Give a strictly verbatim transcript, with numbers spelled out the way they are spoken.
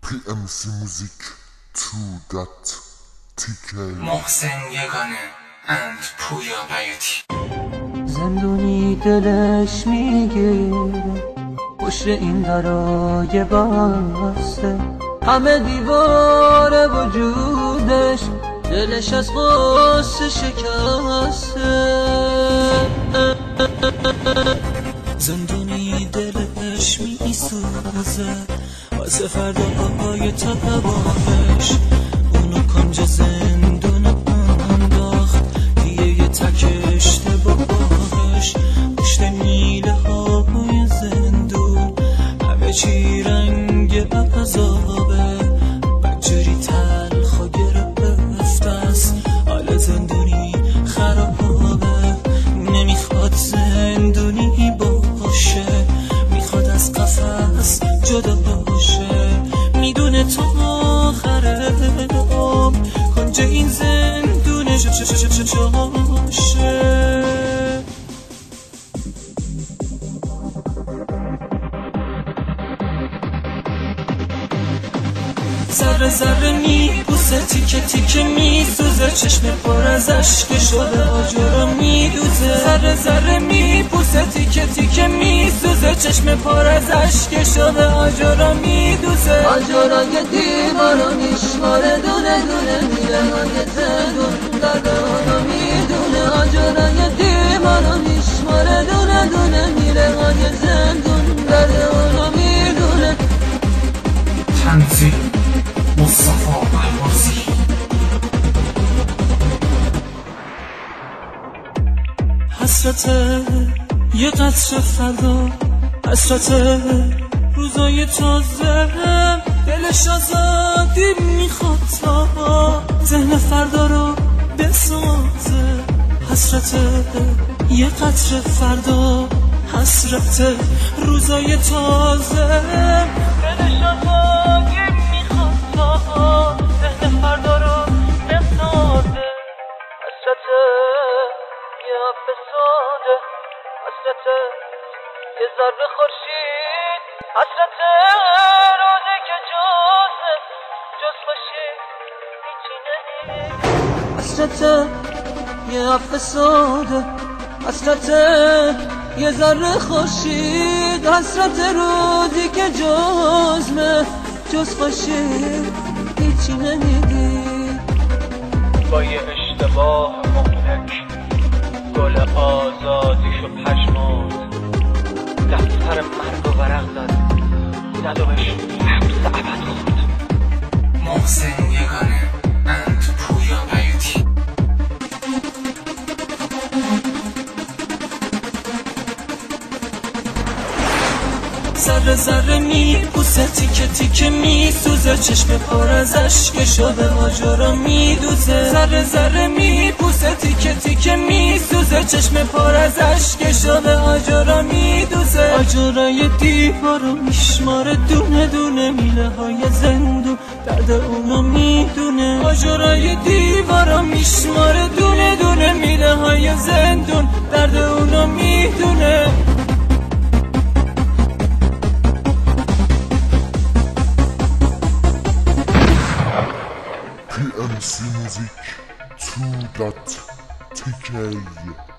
پی ام سی موزیک تو دات تیکی محسن یگانه اند پویا بیوتی. زندونی دلش میگیره پشت این درای بسته، همه دیوار وجودش دلش از غصه شکسته. زندونی دلش میسوزه واسه فرداهای تباهش، اونو کنج زندون انداخت دیگه یه تک اشتباهش. پشت میله های زندون همه چی رنگ عذابه، بدجوری تلخ و گرفته است حال زندونی خرابه. نمیخواد زندونی باشه، میخواد از قفس جدا باشه. میدونه تا آخر عمر کنج این زندونه جاشه. ذره ذره میبوسه، تیکه تیکه میسوزه، چشم پر از اشک شده آجر میدوزه. ذره ذره میبوسه، تیکه تیکه میسوزه، چشم پر از اشک شده آجر میدوزه. آجرای دیوارو میشماره دونه دونه، میره های زندون درد اونو میدونه. آجرای دیوارو میشماره دونه دونه، میره های زندون درد اونو میدونه. تنظیم مصطفی احوازی. حسرت یه قطر فردا، حسرت روزای تازه، دلش آزادی میخواد تا ذهن فردا رو بسازه. حسرت یه قطر فردا، حسرت روزای تازه، دلش آزادی میخواد تا ذهن فردا رو بسازه. حسرت یه حرف ساده، حسرت یه ذره خورشید، حسرت روزی که جز جز خورشید هیچی نمیگه. حسرت یه حرف ساده، حسرت یه ذره خورشید، حسرت روزی که جز جز خورشید هیچی نمیگی. با یه اشتباه مهلک گل آزادیشو پشماند، دفتر مرگ و ورق زد، زد و بهش حبس ابد خورد. محسن یگانه اند پویا بیوتی. ذره ذره میبوسه، تیکه تیکه میسوزه، چشم پر از اشک شده آجر میدوزه. ذره ذره میبوسه، تیکه تیکه میسوزه، چشم پر از اشک شده آجر میدوزه. آجرای دیوارو میشماره دونه دونه، میله های زندون درد اونو میدونه. آجرای دیوارو میشماره دونه دونه، میله های زندون درد اونو میدونه. پی ام سی موزیک تو دات تیکی